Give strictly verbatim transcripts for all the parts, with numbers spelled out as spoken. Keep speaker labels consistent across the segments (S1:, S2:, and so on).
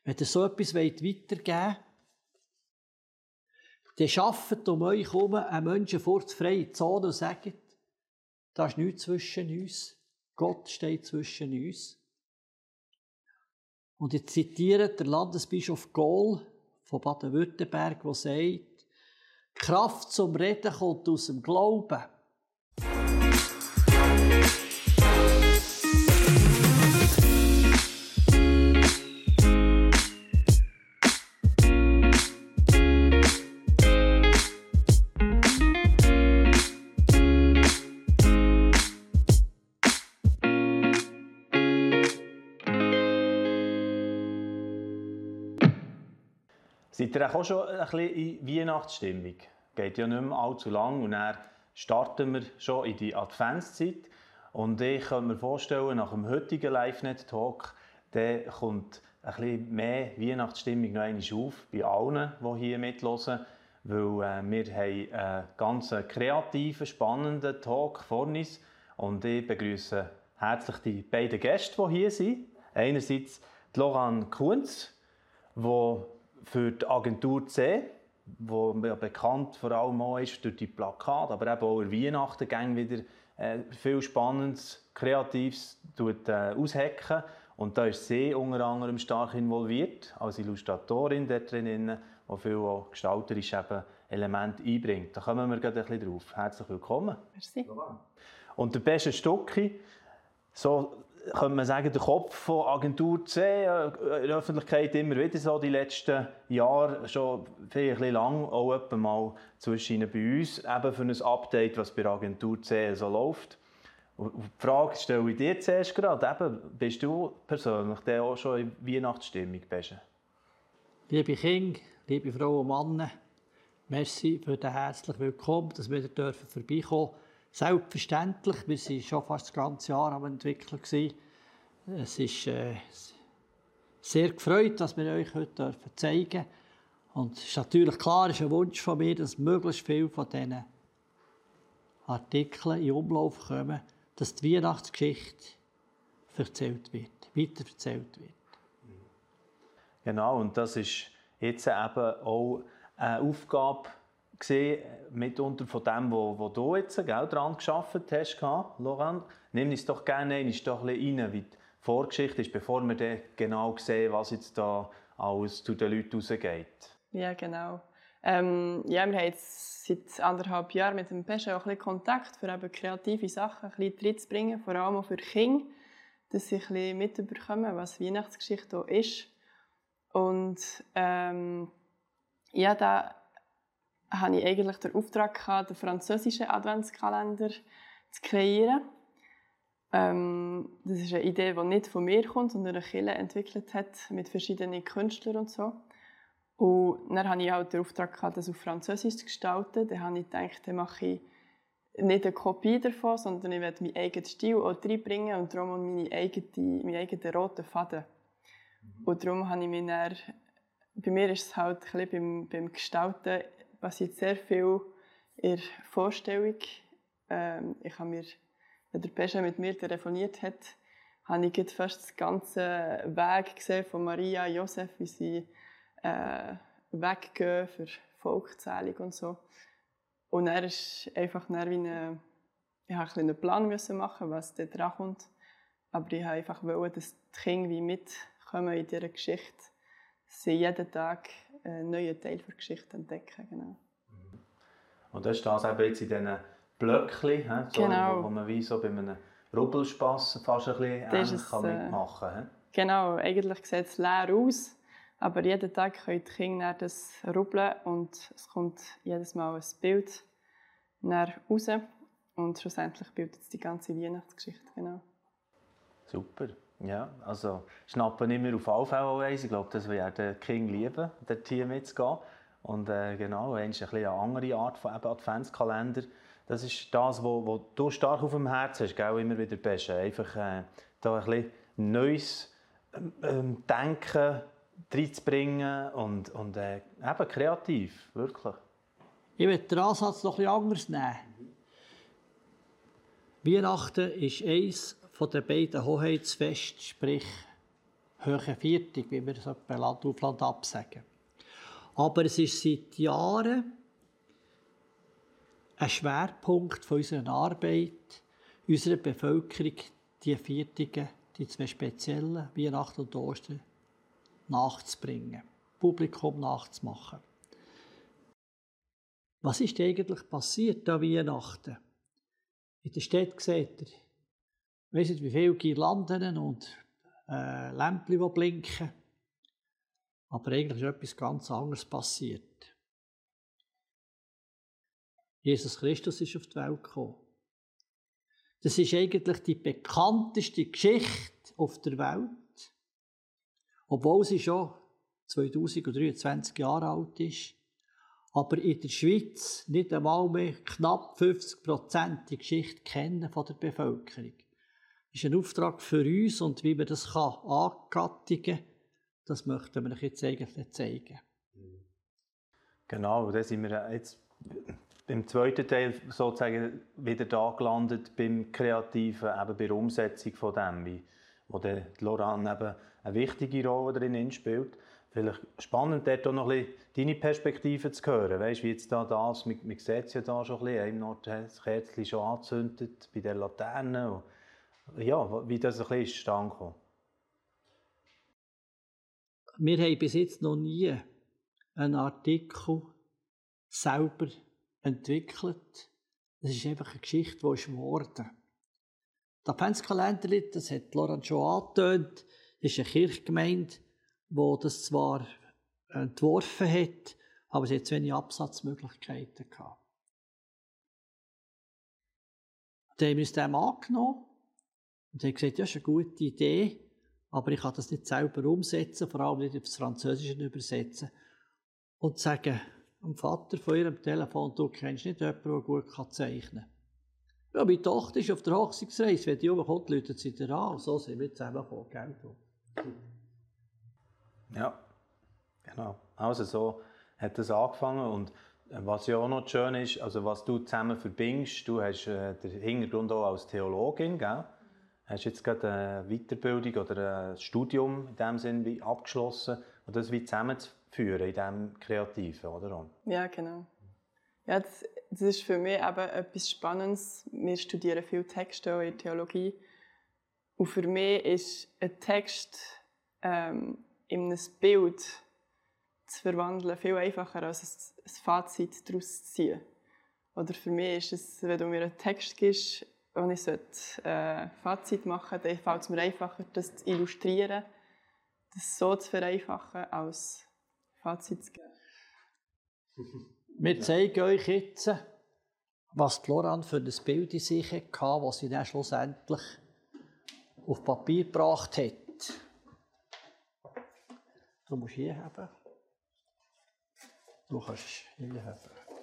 S1: Wenn ihr so etwas weitergeben wollt, dann schafft um euch herum einen Menschen vor die freie Zone und sagt, da ist nichts zwischen uns. Gott steht zwischen uns. Und ich zitiere den Landesbischof Gohl von Baden-Württemberg, der sagt, die Kraft zum Reden kommt aus dem Glauben.
S2: Seid ihr auch schon ein bisschen in Weihnachtsstimmung? Geht ja nicht mehr allzu lang und dann starten wir schon in die Adventszeit. Und ich kann mir vorstellen, nach dem heutigen LiveNet-Talk kommt ein bisschen mehr Weihnachtsstimmung noch einmal auf bei allen, die hier mithören. Weil äh, wir haben einen ganz kreativen, spannenden Talk vor uns. Und ich begrüße herzlich die beiden Gäste, die hier sind. Einerseits die Laurent Kunz, die für die Agentur C, die ja bekannt vor allem auch ist durch die Plakate, aber eben auch in Weihnachten gehen wieder äh, viel Spannendes, Kreatives tut, äh, aushecken. Und da ist sie unter anderem stark involviert, als Illustratorin dort drin, die viel auch gestalterische Elemente einbringt. Da kommen wir gerade ein bisschen drauf. Herzlich willkommen.
S3: Merci.
S2: Und der beste Stücki, so könnte man sagen, der Kopf von Agentur C, in der Öffentlichkeit immer wieder so die letzten Jahre, schon vielleicht ein bisschen lang, auch etwa mal zwischen bei uns, eben für ein Update, was bei Agentur C so läuft. Und die Frage stelle ich dir zuerst gerade, eben, bist du persönlich der auch schon in Weihnachtsstimmung?
S1: Liebe Kinder, liebe Frauen und Männer, merci für den herzlichen Willkommen, dass wir wieder vorbeikommen dürfen. Selbstverständlich, wir waren schon fast das ganze Jahr am Entwickeln. Es ist äh, sehr gefreut, dass wir euch heute zeigen dürfen. Und es ist natürlich klar, es ist ein Wunsch von mir, dass möglichst viele von diesen Artikeln in Umlauf kommen, dass die Weihnachtsgeschichte erzählt wird, weitererzählt wird.
S2: Genau, und das ist jetzt eben auch eine Aufgabe gesehen, mitunter von dem, wo, wo du jetzt gell, daran gearbeitet hast, Laurent. Nimm uns doch gerne ein, doch ein bisschen rein, wie die Vorgeschichte ist, bevor wir dann genau sehen, was jetzt da alles zu den Leuten rausgeht.
S3: Ja, genau. Ähm, ja, wir haben jetzt seit anderthalb Jahren mit dem Pesche auch ein bisschen Kontakt, für eben kreative Sachen ein bisschen reinzubringen, vor allem auch für Kinder, dass sie ein bisschen mitbekommen, was Weihnachtsgeschichte auch ist. Und ähm, ja, da hatte ich eigentlich den Auftrag gehabt, den französischen Adventskalender zu kreieren. Ähm, das ist eine Idee, die nicht von mir kommt, sondern eine Kirche entwickelt hat mit verschiedenen Künstlern und so. Und dann hatte ich auch den Auftrag gehabt, das auf Französisch zu gestalten. Dann habe ich gedacht, dann mache ich nicht eine Kopie davon, sondern ich werde meinen eigenen Stil auch reinbringen und darum meine eigene, meinen eigenen roten Faden. Und darum habe ich mich dann, bei mir ist es halt ein bisschen beim, beim Gestalten passiert sehr viel in der Vorstellung. Ähm, ich habe mir, wenn der Pesche mit mir telefoniert hat, habe ich fast das ganze Weg gesehen von Maria und Josef, wie sie äh, weggehen für Volkszählung und so. Und er ist einfach wie eine, ich musste einen Plan machen, was da dran kommt. Aber ich wollte einfach, dass die Kinder wie mitkommen in dieser Geschichte. Dass sie jeden Tag einen neuen Teil der Geschichte entdecken. Genau.
S2: Und das ist das eben jetzt in diesen Blöckchen, so,
S3: genau.
S2: wo, wo man wie so bei einem Rubbelspass fast ein bisschen ähnlich es, kann mitmachen kann.
S3: Genau, eigentlich sieht es leer aus, aber jeden Tag können die Kinder das rubbeln und es kommt jedes Mal ein Bild raus und schlussendlich bildet es die ganze Weihnachtsgeschichte. Genau.
S2: Super. Ja, also schnappen nicht mehr auf alle Fälle eins. Ich glaube, das werden die Kinder lieben, dort hier mitzugehen. Und äh, genau, ein bisschen eine andere Art von Adventskalender. Das ist das, was du stark auf dem Herzen hast, gell? Immer wieder best. Einfach äh, da ein bisschen neues ähm, Denken reinzubringen und, und äh, eben kreativ, wirklich.
S1: Ich möchte den Ansatz noch etwas anders nehmen. Mhm. Weihnachten ist eines der beiden Hoheitsfeste, sprich hohen Viertig, wie wir so bei Land auf Land absagen. Aber es ist seit Jahren ein Schwerpunkt von unserer Arbeit, unserer Bevölkerung, die Viertige, die zwei speziellen, Weihnachten und Ostern, nachzubringen, Publikum nachzumachen. Was ist eigentlich passiert an Weihnachten? In der Stadt seht ihr, ich weiss nicht, wie viele Girlanden und äh, Lämpchen, die blinken. Aber eigentlich ist etwas ganz anderes passiert. Jesus Christus ist auf die Welt gekommen. Das ist eigentlich die bekannteste Geschichte auf der Welt. Obwohl sie schon zweitausenddreiundzwanzig Jahre alt ist. Aber in der Schweiz nicht einmal mehr knapp fünfzig Prozent die Geschichte kennen von der Bevölkerung. Das ist ein Auftrag für uns und wie man das angattigen kann, das möchten wir euch jetzt eigentlich zeigen.
S2: Genau, da sind wir jetzt im zweiten Teil sozusagen wieder da gelandet beim Kreativen, eben bei der Umsetzung von dem, wie, wo der Laurent eben eine wichtige Rolle darin spielt. Vielleicht spannend, dort auch noch ein bisschen deine Perspektive zu hören. Weißt du, wie jetzt da das, man, man sieht es ja da schon ein bisschen, einem noch das Kerzchen schon angezündet, bei der Laterne. Ja, wie das ein bisschen zustande gekommen.
S1: Wir haben bis jetzt noch nie einen Artikel selber entwickelt. Das ist einfach eine Geschichte, die ist geworden. Der Adventskalender, das hat Laurent schon angetönt, ist eine Kirchgemeinde, die das zwar entworfen hat, aber sie hat zu wenig Absatzmöglichkeiten gehabt. Dann haben wir uns dem angenommen und haben gesagt, ja, das ist eine gute Idee, aber ich kann das nicht selber umsetzen, vor allem nicht aufs Französische übersetzen. Und sagen dem Vater von ihrem Telefon, du kennst nicht jemanden, der gut zeichnen kann. Ja, meine Tochter ist auf der Hochzeitsreise, wenn die rumkommt, läutet sie dir an. Und so sind wir zusammengekommen, gell?
S2: Ja, genau. Also so hat das angefangen und was ja auch noch schön ist, also was du zusammen verbindest, du hast äh, den Hintergrund auch als Theologin, gell? Hast jetzt gerade eine Weiterbildung oder ein Studium in dem Sinne abgeschlossen und das wie zusammenzuführen in diesem Kreativen, oder?
S3: Ja, genau. Ja, das, das ist für mich eben etwas Spannendes. Wir studieren viel Texte in der Theologie und für mich ist ein Text ähm, in ein Bild zu verwandeln viel einfacher als ein Fazit daraus zu ziehen. Oder für mich ist es, wenn du mir einen Text gibst, und ich sollte ein Fazit machen, dann fällt es mir einfacher, das zu illustrieren, das so zu vereinfachen, als Fazit zu geben.
S1: Wir zeigen euch jetzt, was Laurent für ein Bild in sich hatte, das sie dann schlussendlich auf Papier gebracht hat. Du musst hier haben. Du kannst hier haben.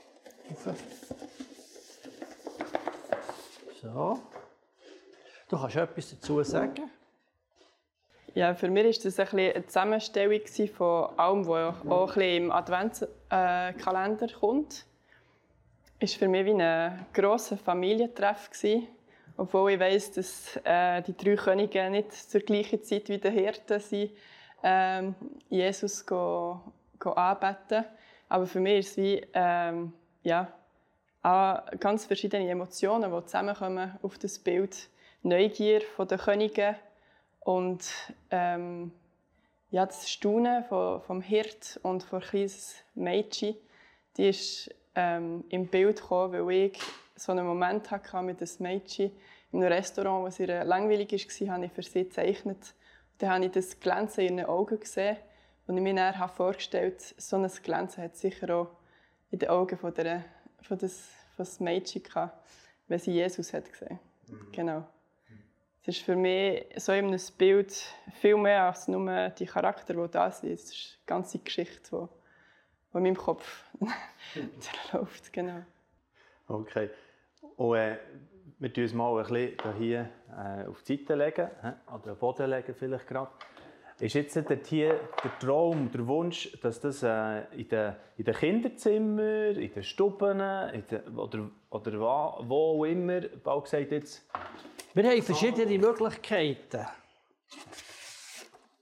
S1: So. Du kannst etwas dazu sagen?
S3: Ja, für mich war das ein bisschen eine Zusammenstellung von allem, was auch ein bisschen im Adventskalender kommt. Es war für mich wie ein grosser Familientreff, obwohl ich weiss, dass äh, die drei Könige nicht zur gleichen Zeit wie die Hirten sind, ähm, Jesus go, go anbeten. Aber für mich ist es wie ähm, ja, ganz verschiedene Emotionen, die zusammenkommen auf das Bild. Neugier von den Königen und ähm, ja, das Staunen von, vom Hirt und von kleines Mädchen, die ist ähm, im Bild gekommen, weil ich so einen Moment hatte mit einem Mädchen in einem Restaurant, das ihr langweilig war, habe ich für sie gezeichnet. Dann habe ich das Glänzen in ihren Augen gesehen und ich mir dann vorgestellt, so ein Glänzen hat sicher auch in den Augen von, der, von, das, von das Mädchen gehabt, wenn sie Jesus hat gesehen. Mhm. Genau. Es ist für mich so in einem Bild viel mehr als nur die Charakter, die da sind. Es ist eine ganze Geschichte, die, die in meinem Kopf läuft. Genau.
S2: Okay. Und, äh, wir legen uns mal ein bisschen hier äh, auf die Seite legen, äh, oder den Boden legen vielleicht gerade. Ist jetzt hier der Traum, der Wunsch, dass das äh, in den in den Kinderzimmern, in den Stuben, in den, oder, oder wo, wo auch immer, bald gesagt jetzt...
S1: Wir haben verschiedene Möglichkeiten.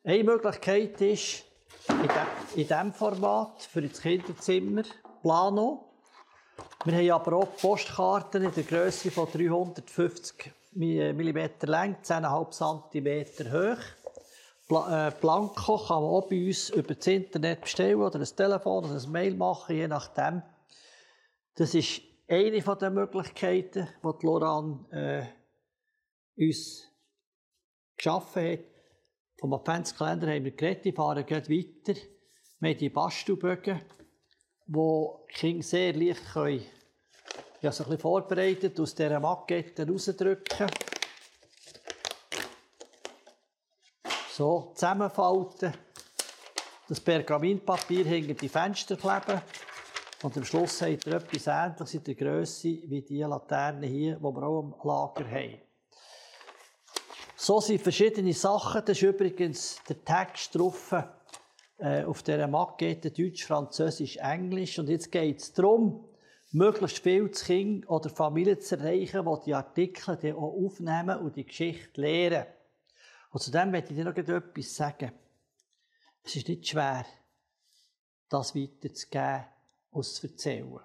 S1: Eine Möglichkeit ist, in diesem Format für das Kinderzimmer, Plano. Wir haben aber auch Postkarten in der Grösse von dreihundertfünfzig Millimeter lang, zehn Komma fünf Zentimeter hoch. Blanko kann man auch bei uns über das Internet bestellen oder ein Telefon oder ein Mail machen, je nachdem. Das ist eine der Möglichkeiten, die Loran äh, uns geschaffen hat. Vom Adventskalender haben wir geredet, die fahren gleich weiter. Wir haben die Bastelbögen, die die Kinder sehr leicht können. Ich habe sie ein bisschen vorbereitet, aus dieser Maquette rausdrücken. So, zusammenfalten. Das Pergamentpapier hinter die Fenster kleben. Und am Schluss habt ihr etwas Ähnliches in der Grösse wie die Laterne hier, die wir auch im Lager haben. So sind verschiedene Sachen. Das ist übrigens der Text drauf, äh, auf dieser Maquette, Deutsch, Französisch, Englisch. Und jetzt geht es darum, möglichst viel zu Kindern oder Familien zu erreichen, die die Artikel dann auch aufnehmen und die Geschichte lernen. Und zu dem möchte ich dir noch etwas sagen. Es ist nicht schwer, das weiterzugeben und zu erzählen.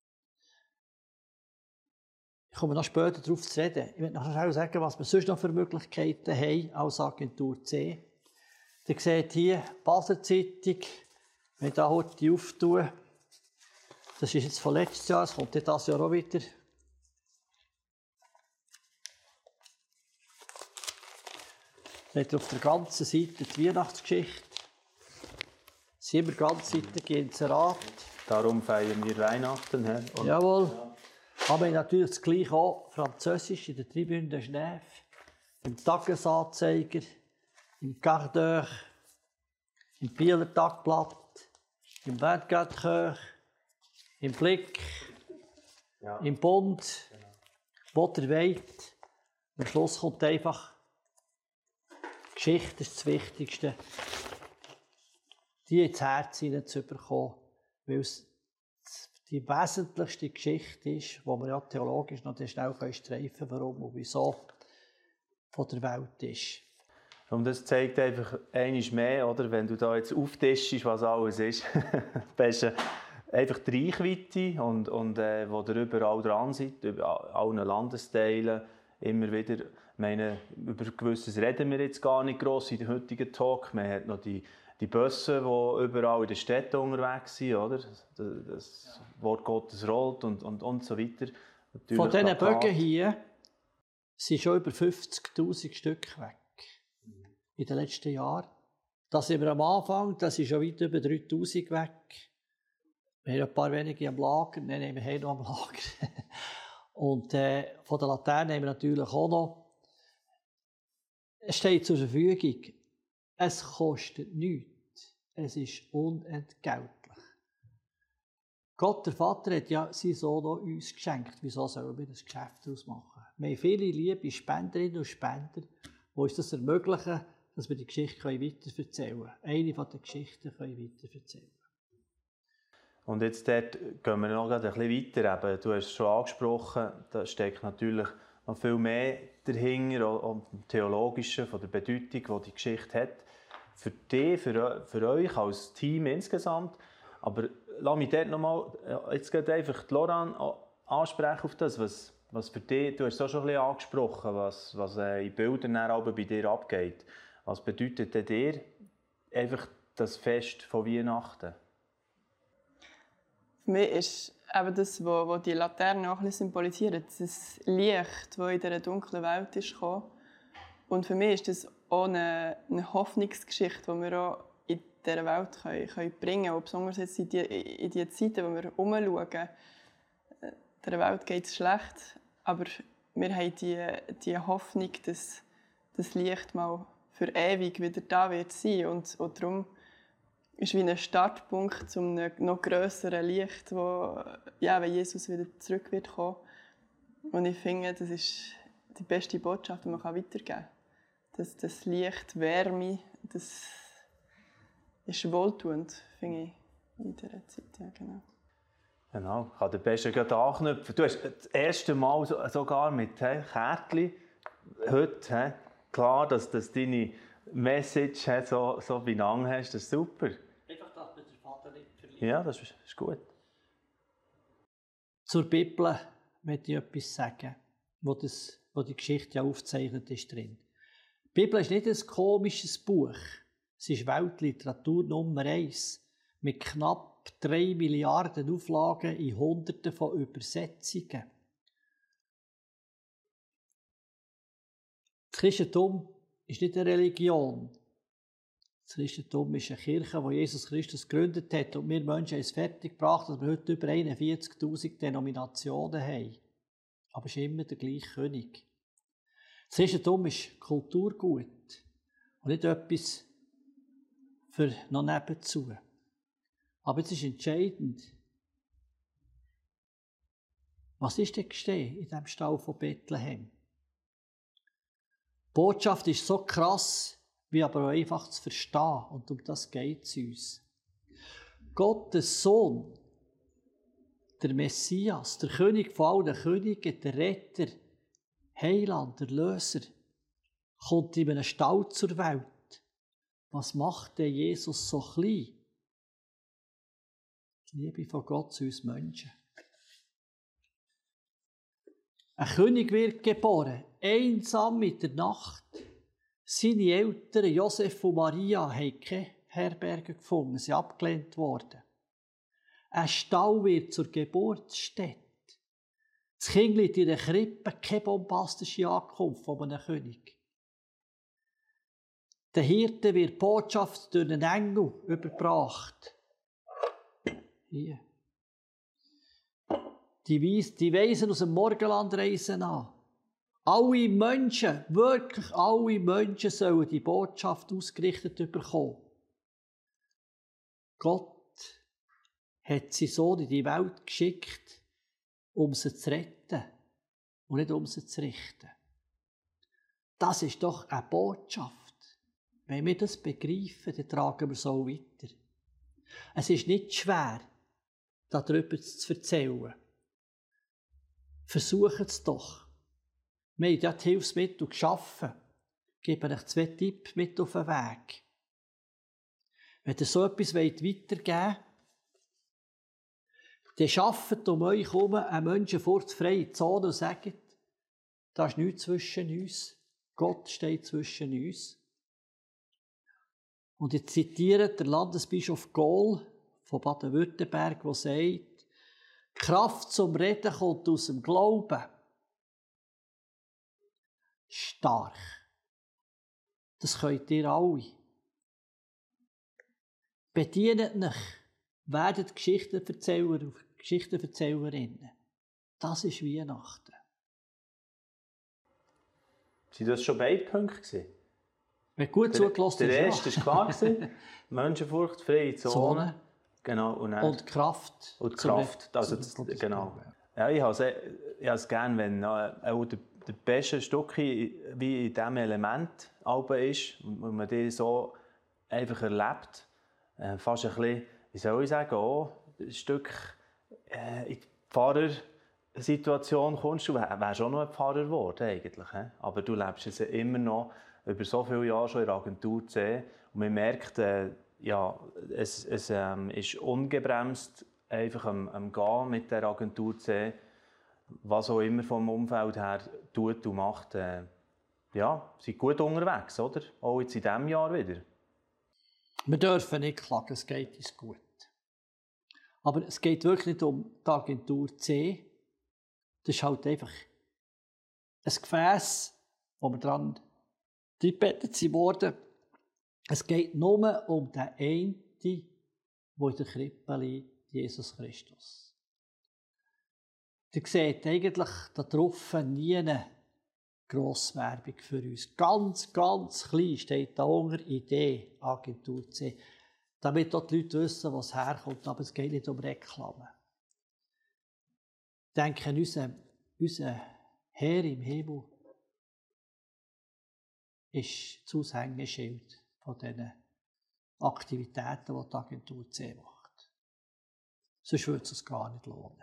S1: Ich komme noch später darauf zu reden. Ich möchte noch schnell sagen, was wir sonst noch für Möglichkeiten haben als Agentur C. Ihr seht hier Basler Zeitung, wenn ich da heute auftue. Das ist jetzt von letztes Jahr, es kommt dieses Jahr auch wieder. Seht ihr auf der ganzen Seite die Weihnachtsgeschichte. Es sind immer ganze Seiten Inserat.
S2: Darum feiern wir Weihnachten. He? Und
S1: Jawohl. Aber wir haben natürlich das Gleiche auch Französisch in der Tribune de Genève, im Tagesanzeiger, im Quart d'heure, im Bieler Tagblatt, im vingt-quatre heures, im Blick, ja. Im Bund, genau. Wo ihr wollt. Am Schluss kommt einfach die Geschichte, das ist das Wichtigste, die ins Herz hineinzubekommen, weil es die wesentlichste Geschichte ist, die wir ja theologisch noch schnell streifen können, warum und wieso von der Welt ist.
S2: Und das zeigt einfach einmal mehr, oder? Wenn du da jetzt auftischst, was alles ist. Beste einfach die Reichweite, und, und, äh, wo ihr überall dran seid, über allen Landesteilen, immer wieder. Ich meine, über Gewisses reden wir jetzt gar nicht gross in dem heutigen Talk. Man hat noch die Die Busse, die überall in den Städten unterwegs sind, oder? Das Wort Gottes rollt und, und, und so weiter. Natürlich
S1: von diesen Bögen hier sind schon über fünfzigtausend Stück weg in den letzten Jahren. Da sind wir am Anfang, das ist schon weit über dreitausend weg. Wir haben ein paar wenige am Lager, nein, wir haben noch am Lager. Und äh, von der Laterne haben wir natürlich auch noch. Es steht zur Verfügung. Es kostet nichts. Es ist unentgeltlich. Gott, der Vater, hat ja seinen Sohn auch uns geschenkt. Wieso sollen wir das Geschäft daraus machen? Wir haben viele liebe Spenderinnen und Spender, die uns das ermöglichen, dass wir die Geschichte weiterverzählen können. Eine von den Geschichten können weiterverzählen.
S2: Und jetzt dort gehen wir noch ein bisschen weiter. Eben, du hast es schon angesprochen, da steckt natürlich noch viel mehr dahinter, auch im Theologischen, von der Bedeutung, die die Geschichte hat. Für dich, für, für euch als Team insgesamt. Aber lass mich dort nochmal, jetzt geht einfach die Loran ansprechen auf das, was, was für dich, du hast es auch schon ein bisschen angesprochen, was, was in Bildern dann bei dir abgeht. Was bedeutet denn dir einfach das Fest von Weihnachten?
S3: Für mich ist eben das, was die Laterne auch ein bisschen symbolisiert, das Licht, das in dieser dunklen Welt ist gekommen. Und für mich ist das auch eine, eine Hoffnungsgeschichte, die wir auch in dieser Welt können, können bringen können. Besonders jetzt in die, in die Zeiten, wo wir herumschauen. Der Welt geht es schlecht, aber wir haben die, die Hoffnung, dass das Licht mal für ewig wieder da wird sein. Und, und darum ist wie ein Startpunkt zu einem noch grösseren Licht, wo, ja, wenn Jesus wieder zurück wird kommen. Und ich finde, das ist die beste Botschaft, die man weitergeben kann. Das, das Licht, Wärme, das ist wohltuend, finde ich, in dieser Zeit. Ja, genau.
S2: Genau, ich kann den Besten gerade anknüpfen. Du hast das erste Mal so, sogar mit he, Kärtchen heute, he, klar, dass, dass deine Message so, so beieinander hast, das ist super.
S1: Einfach, dass man den Vater nicht verliert.
S2: Ja, das ist, ist gut.
S1: Zur Bibel möchte ich etwas sagen, wo, das, wo die Geschichte ja aufgezeichnet ist drin. Die Bibel ist nicht ein komisches Buch. Es ist Weltliteratur Nummer eins mit knapp drei Milliarden Auflagen in Hunderten von Übersetzungen. Das Christentum ist nicht eine Religion. Das Christentum ist eine Kirche, die Jesus Christus gegründet hat. Und wir Menschen haben es fertiggebracht, dass wir heute über einundvierzigtausend Denominationen haben. Aber es ist immer der gleiche König. Das Christentum ist Kulturgut und nicht etwas für noch nebenzu. Aber jetzt ist entscheidend, was ist denn gestehen in diesem Stall von Bethlehem? Die Botschaft ist so krass, wie aber auch einfach zu verstehen. Und um das geht es uns. Gottes Sohn, der Messias, der König von allen Königen, der Retter, Heiland, der Löser, kommt in einem Stall zur Welt. Was macht denn Jesus so klein? Die Liebe von Gott zu uns Menschen. Ein König wird geboren, einsam in der Nacht. Seine Eltern, Josef und Maria, haben keine Herberge gefunden, sie sind abgelehnt worden. Ein Stall wird zur Geburtsstätte. Das Kind liegt in der Krippe, keine bombastische Ankunft von einem König. Der Hirte wird Botschaft durch einen Engel überbracht. Hier. Die, Weis, die Weisen aus dem Morgenland reisen an. Alle Menschen, wirklich alle Menschen sollen die Botschaft ausgerichtet bekommen. Gott hat seinen Sohn in die Welt geschickt, um sie zu retten und nicht um sie zu richten. Das ist doch eine Botschaft. Wenn wir das begreifen, dann tragen wir so weiter. Es ist nicht schwer, darüber zu erzählen. Versucht es doch. Wir haben ja die Hilfsmittel geschaffen. Ich gebe euch zwei Tipps mit auf den Weg. Wenn ihr so etwas weitergeben wollt, dann schafft um euch herum eine menschenfurchtfreie Zone und sagt, da ist nichts zwischen uns. Gott steht zwischen uns. Und ich zitiere den Landesbischof Gohl von Baden-Württemberg, der sagt, die Kraft zum Reden kommt aus dem Glauben. Stark. Das könnt ihr alle. Bedient euch, werdet Geschichtenerzähler und Geschichtenerzählerinnen. Das ist Weihnachten.
S2: Sind das schon beide Punkte?
S1: Wenn gut
S2: der,
S1: zugelassen
S2: der
S1: ist,
S2: erste war klar. Menschenfurchtfreie Zone. Zone. Genau, und, dann,
S1: und Kraft.
S2: Und Kraft. Also das, genau. Ja, ich habe es gerne, wenn auch der, der beste Stück wie in diesem Element ist, und man die so einfach erlebt. Äh, fast ein bisschen, wie soll ich sagen, auch ein Stück äh, in die Pfarrersituation kommst du, wärst auch noch ein Pfarrer geworden eigentlich. He? Aber du lebst es immer noch über so viele Jahre schon in der Agentur C und man merkt, äh, ja, es, es ähm, ist ungebremst einfach am, am Gehen mit der Agentur C, was auch immer vom Umfeld her tut und macht. Äh, ja, sind gut unterwegs, oder? Auch jetzt in diesem Jahr wieder.
S1: Wir dürfen nicht klagen, es geht uns gut. Aber es geht wirklich nicht um die Agentur C. Das ist halt einfach ein Gefäß, wo wir dran gebettet wurden. Es geht nur um den einen, der in der Krippe liegt, Jesus Christus. Ihr seht eigentlich da drauf nie eine Grosswerbung für uns. Ganz, ganz klein steht da unter Idee, Agentur C. Damit auch die Leute wissen, was herkommt, aber es geht nicht um Reklame. Ich denke, unser, unser Herr im Himmel ist das Aushängeschild von diesen Aktivitäten, die die Agentur C macht. Sonst würde es uns gar nicht lohnen.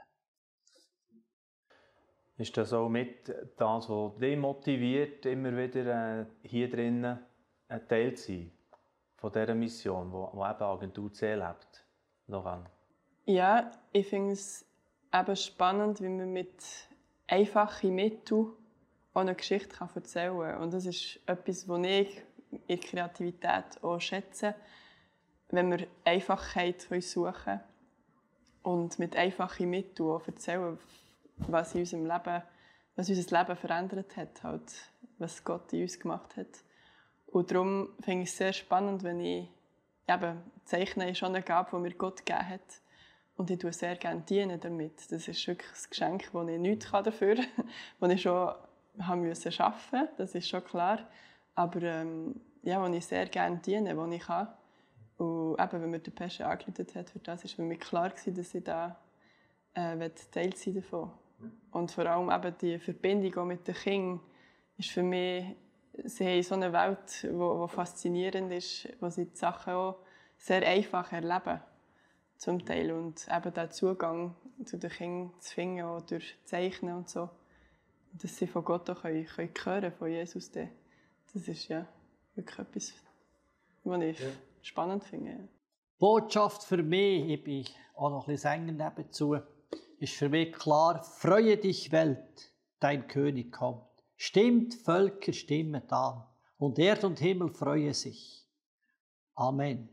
S2: Ist das auch mit das, was dich motiviert, immer wieder äh, hier drinnen ein Teil zu sein von dieser Mission, wo, wo eben Agentur C lebt? Loran?
S3: Ja, ich finde es eben spannend, wie man mit einfachen Mitteln auch eine Geschichte erzählen kann. Und das ist etwas, was ich in der Kreativität auch schätze, wenn wir Einfachheit suchen können und mit einfachen Mitteln auch erzählen, was in unserem Leben, was unser Leben verändert hat, halt, was Gott in uns gemacht hat. Und darum finde ich es sehr spannend, wenn ich eben, Zeichnen ist schon eine Gabe, die mir Gott gegeben hat. Und ich tue sehr gerne dienen damit. Das ist wirklich ein Geschenk, das ich nichts dafür kann, das ich schon haben müssen arbeiten, das ist schon klar. Aber ähm, ja, wo ich sehr gerne diene, wo ich kann. Und eben, wenn mir der Pesche angerufen hat, für das war für mich klar, dass ich da äh, Teil sein davon. Und vor allem eben die Verbindung mit den Kindern ist für mich, sie haben so eine Welt, die faszinierend ist, wo sie die Sachen auch sehr einfach erleben, zum Teil. Und eben den Zugang zu den Kindern zu finden, auch durch Zeichnen und so. Dass sie von Gott auch können, können hören, von Jesus. Das ist ja wirklich etwas, was ich ja. spannend finde. Ja.
S1: Botschaft für mich, ich bin auch noch ein bisschen Sänger nebenzu, ist für mich klar: Freue dich, Welt, dein König kommt. Stimmt, Völker stimmen an, und Erd und Himmel freue sich. Amen.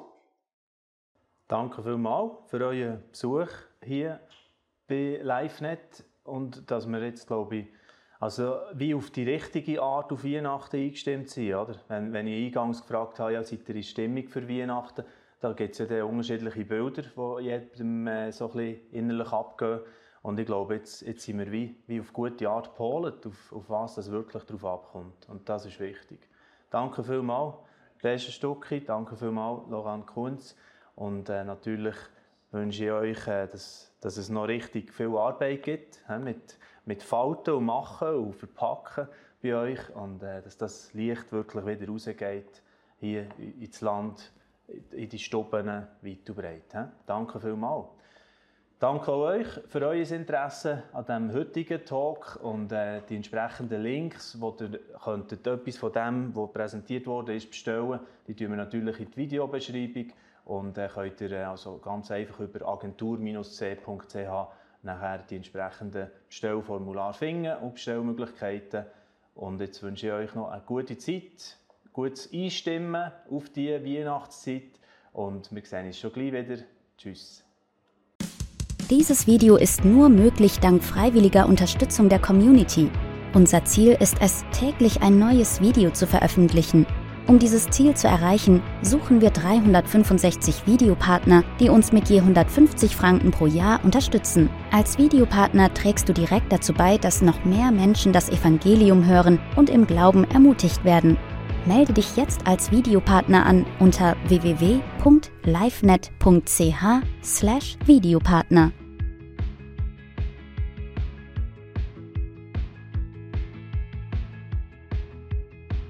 S2: Danke vielmals für euren Besuch hier bei LiveNet und dass wir jetzt, glaube ich, also wie auf die richtige Art auf Weihnachten eingestimmt sind. Oder? Wenn, wenn ich eingangs gefragt habe, ja, seid ihr in Stimmung für Weihnachten, da gibt es ja dann unterschiedliche Bilder, die jedem äh, so ein bisschen innerlich abgehen. Und ich glaube, jetzt, jetzt sind wir wie, wie auf gute Art gepolt, auf, auf was das wirklich darauf abkommt. Und das ist wichtig. Danke vielmals, Pesche Stucki, danke vielmals, Loran Kunz. Und äh, natürlich wünsche ich euch, äh, dass, dass es noch richtig viel Arbeit gibt, äh, mit, mit Falten und Machen und Verpacken bei euch. Und äh, dass das Licht wirklich wieder rausgeht, hier ins Land, in die Stuben, weit und breit. Äh. Danke vielmals. Danke auch euch für euer Interesse an diesem heutigen Talk und äh, die entsprechenden Links, wo ihr könntet etwas von dem, was präsentiert wurde, ist bestellen. Die tun wir natürlich in die Videobeschreibung und äh, könnt ihr äh, also ganz einfach über agentur c punkt c h nachher die entsprechenden Bestellformulare finden und Bestellmöglichkeiten. Und jetzt wünsche ich euch noch eine gute Zeit, gutes Einstimmen auf die Weihnachtszeit und wir sehen uns schon gleich wieder. Tschüss.
S4: Dieses Video ist nur möglich dank freiwilliger Unterstützung der Community. Unser Ziel ist es, täglich ein neues Video zu veröffentlichen. Um dieses Ziel zu erreichen, suchen wir dreihundertfünfundsechzig Videopartner, die uns mit je hundertfünfzig Franken pro Jahr unterstützen. Als Videopartner trägst du direkt dazu bei, dass noch mehr Menschen das Evangelium hören und im Glauben ermutigt werden. Melde dich jetzt als Videopartner an unter w w w punkt livenet punkt c h slash Videopartner.